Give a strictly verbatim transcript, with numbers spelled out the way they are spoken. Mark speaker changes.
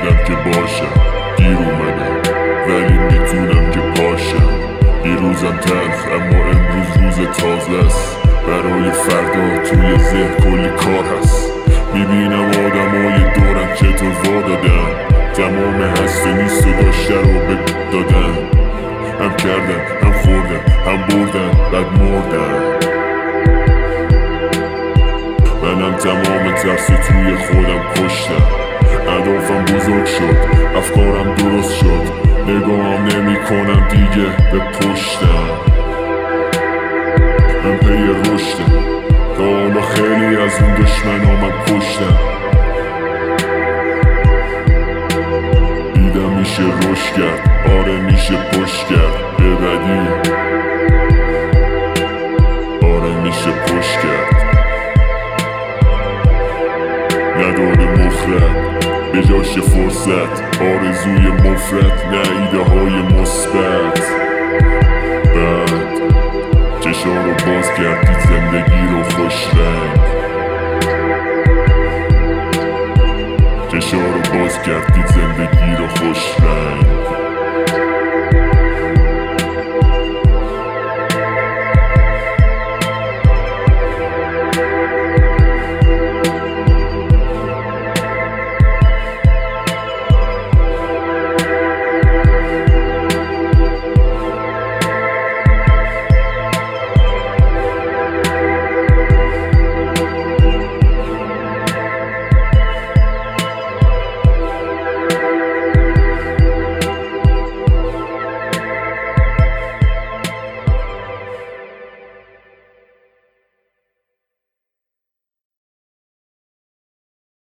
Speaker 1: اومدم که باشم، دیر اومدم ولی میتونم که پاشم. یه روزم تلخ اما امروز روز تازه است، برای فردا توی ذهن کلی کار هست. میبینم آدمای دورم چطور وا دادن، تمام هسته نیست و داشته رو به دادن. هم کردن هم خوردن هم بردن بعد مردن. منم تمام ترس و توی خودم کشتم. اهدافم بزرگ شد، افکارم درست شد، نگاهم نمی کنم دیگه به پشتم. من پی رشدم، تا حالا خیلی از اون دشمنام من کشتم. دیدم میشه رشد کرد، آره میشه پشت کرد به بدی، آره میشه پشت کرد. نداده مخرد به جاش فرصت، آرزوی مفرد نه ایده های مثبت. بعد چشا رو باز کردید زندگی رو خوش رنگ، چشا رو باز کردید زندگی رو خوش رنگ.